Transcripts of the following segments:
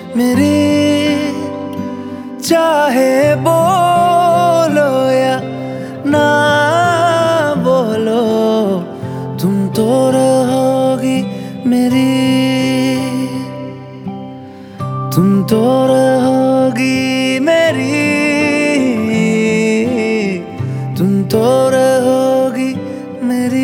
मेरी, चाहे बोलो या ना बोलो, तुम तो रहोगी मेरी, तुम तो रहोगी मेरी, तुम तो रहोगी मेरी।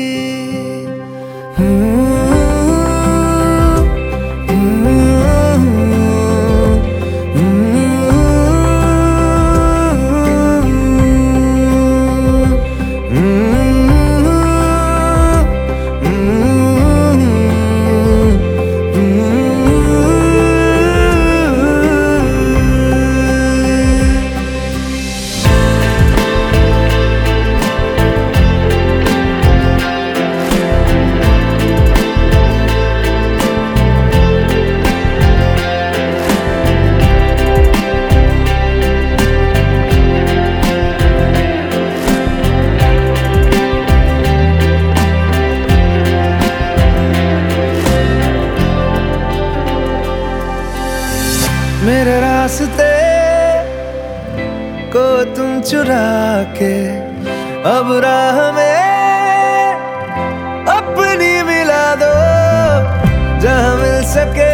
मेरे रास्ते को तुम चुरा के अब राह में अपनी मिला दो, जहाँ मिल सके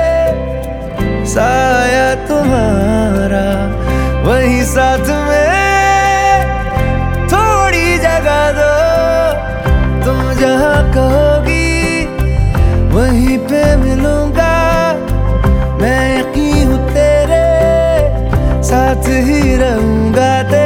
साया तुम्हारा, वहीं साथ में थोड़ी जगह दो, तुम जहाँ कहोगी वहीं पे मिलूंगा, मैं यकीन हूँ तेरे साथ ही रहूंगा।